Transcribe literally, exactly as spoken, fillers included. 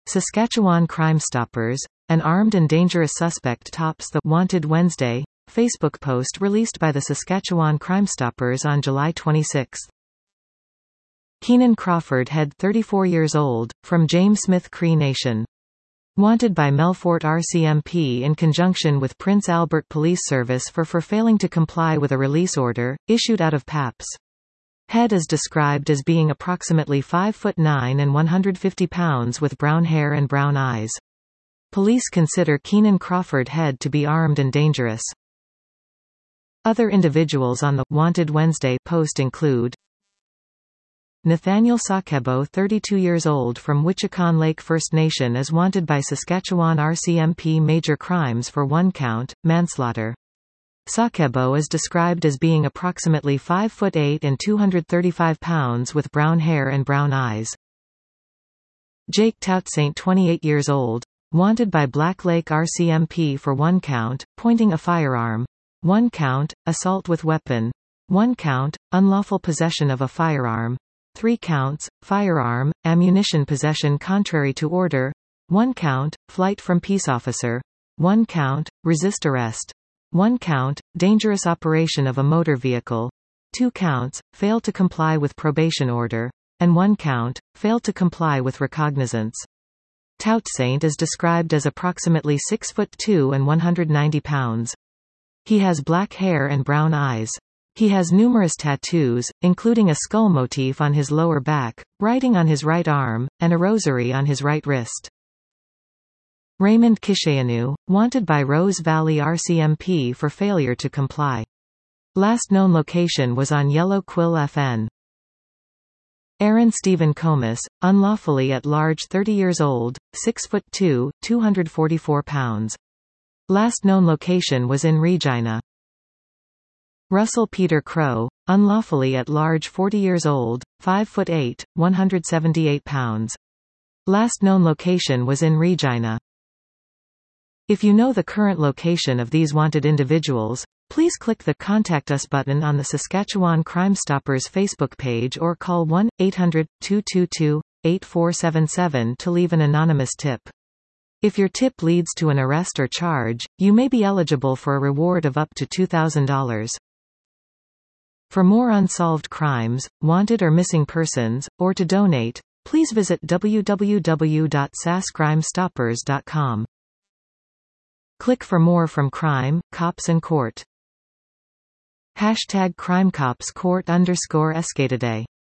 Saskatchewan Crime Stoppers. An armed and dangerous suspect tops the Wanted Wednesday Facebook post released by the Saskatchewan Crime Stoppers on July twenty-sixth. Keenan Crawford Head, thirty-four years old, from James Smith Cree Nation. Wanted by Melfort R C M P in conjunction with Prince Albert Police Service for for failing to comply with a release order, issued out of P A P S. Head is described as being approximately five foot nine and one hundred fifty pounds with brown hair and brown eyes. Police consider Keenan Crawford Head to be armed and dangerous. Other individuals on the Wanted Wednesday post include Nathaniel Sakebo, thirty-two years old, from Wichicon Lake First Nation, is wanted by Saskatchewan R C M P major crimes for one count, manslaughter. Sakebo is described as being approximately five foot eight and two hundred thirty-five pounds with brown hair and brown eyes. Jake Toutsaint, twenty-eight years old, wanted by Black Lake R C M P for one count, pointing a firearm, one count, assault with weapon, one count, unlawful possession of a firearm, three counts, firearm, ammunition possession contrary to order, one count, flight from peace officer, one count, resist arrest, one count, dangerous operation of a motor vehicle, two counts, fail to comply with probation order, and one count, fail to comply with recognizance. Toutsaint is described as approximately six foot two and one hundred ninety pounds. He has black hair and brown eyes. He has numerous tattoos, including a skull motif on his lower back, writing on his right arm, and a rosary on his right wrist. Raymond Kisheanu, wanted by Rose Valley R C M P for failure to comply. Last known location was on Yellow Quill F N. Aaron Stephen Comas, unlawfully at large, thirty years old, six foot two, two hundred forty-four pounds. Last known location was in Regina. Russell Peter Crow, unlawfully at large, forty years old, five foot eight, one hundred seventy-eight pounds. Last known location was in Regina. If you know the current location of these wanted individuals, please click the Contact Us button on the Saskatchewan Crime Stoppers Facebook page or call one eight hundred, two two two, eight four seven seven to leave an anonymous tip. If your tip leads to an arrest or charge, you may be eligible for a reward of up to two thousand dollars. For more unsolved crimes, wanted or missing persons, or to donate, please visit w w w dot sas crime stoppers dot com. Click for more from Crime, Cops and Court. Hashtag CrimeCopsCourt underscore Escataday